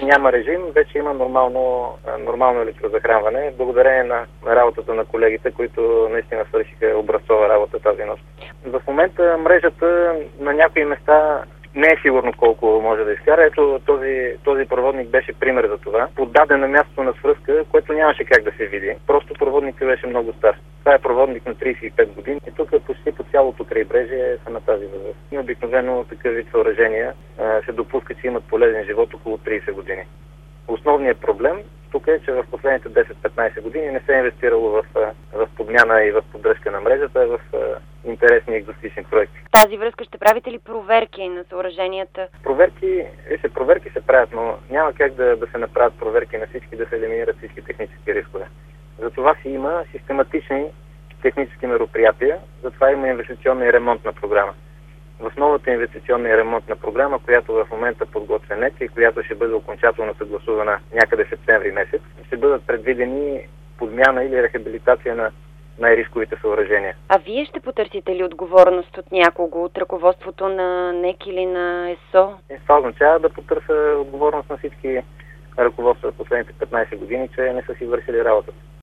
няма режим, вече има нормално електрозахранване, благодарение на работата на колегите, които наистина свършиха образцова работа тази нощ. В момента мрежата на някои места не е сигурно колко може да изкара. Ето този проводник беше пример за това. Поддаден на мястото на свръзка, което нямаше как да се види. Просто проводникът беше много стар. Това е проводник на 35 години и тук почти по цялото крайбрежие са на тази възраст. И обикновено такъв вид съоръжения се допуска, че имат полезен живот около 30 години. Основният проблем тук е, че в последните 10-15 години не се е инвестирало в подмяна и в поддръжка на мрежата, в интересни екзотични проекти. В тази връзка ще правите ли проверки на съоръженията? Проверки се правят, но няма как да се направят проверки на всички, да се елиминират всички технически рискове. Затова си има систематични технически мероприятия, затова има инвестиционна и ремонтна програма. В новата инвестиционна и ремонтна програма, която в момента подготвя НЕК и която ще бъде окончателно съгласувана някъде в септември месец, ще бъдат предвидени подмяна или рехабилитация на най-рисковите съоръжения. А вие ще потърсите ли отговорност от някого, от ръководството на НЕК или на ЕСО? Това означава да потърся отговорност на всички ръководства в последните 15 години, че не са си вършили работата.